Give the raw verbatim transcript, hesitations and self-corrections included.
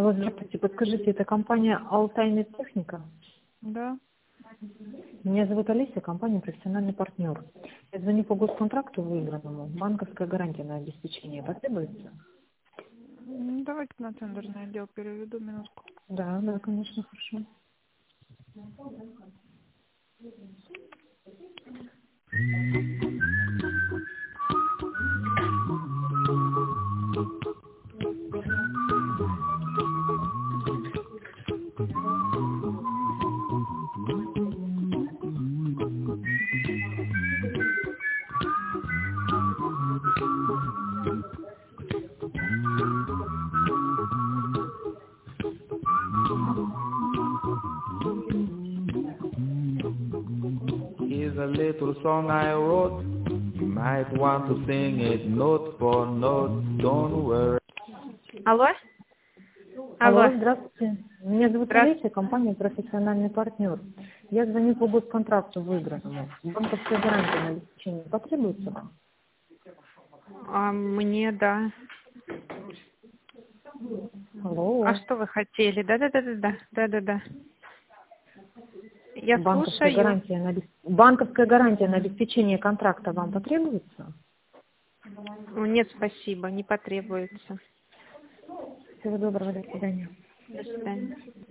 Алло, здравствуйте. Подскажите, это компания «Алтаймедтехника»? Да. Меня зовут Олеся, компания «Профессиональный партнер». Я звоню по госконтракту выигранному. Банковская гарантия на обеспечение потребуется? М, Давайте на тендерный отдел переведу минутку. Да, да, конечно, хорошо. Here's a little song I wrote. You might want to sing it note for note. Don't worry. Алло? Алло, Алло. здравствуйте. Меня зовут Здравствуйте. Олеся, компания «Профессиональный партнер». Я звоню по госконтракту выигранному. Банковская гарантия на обеспечение потребуется вам? А, мне, да. Алло. А что вы хотели? Да-да-да-да-да. Да-да-да. Я Банковская слушаю. гарантия на обес- Банковская гарантия на обеспечение контракта вам потребуется? Нет, спасибо, не потребуется. Всего доброго, до свидания. До свидания.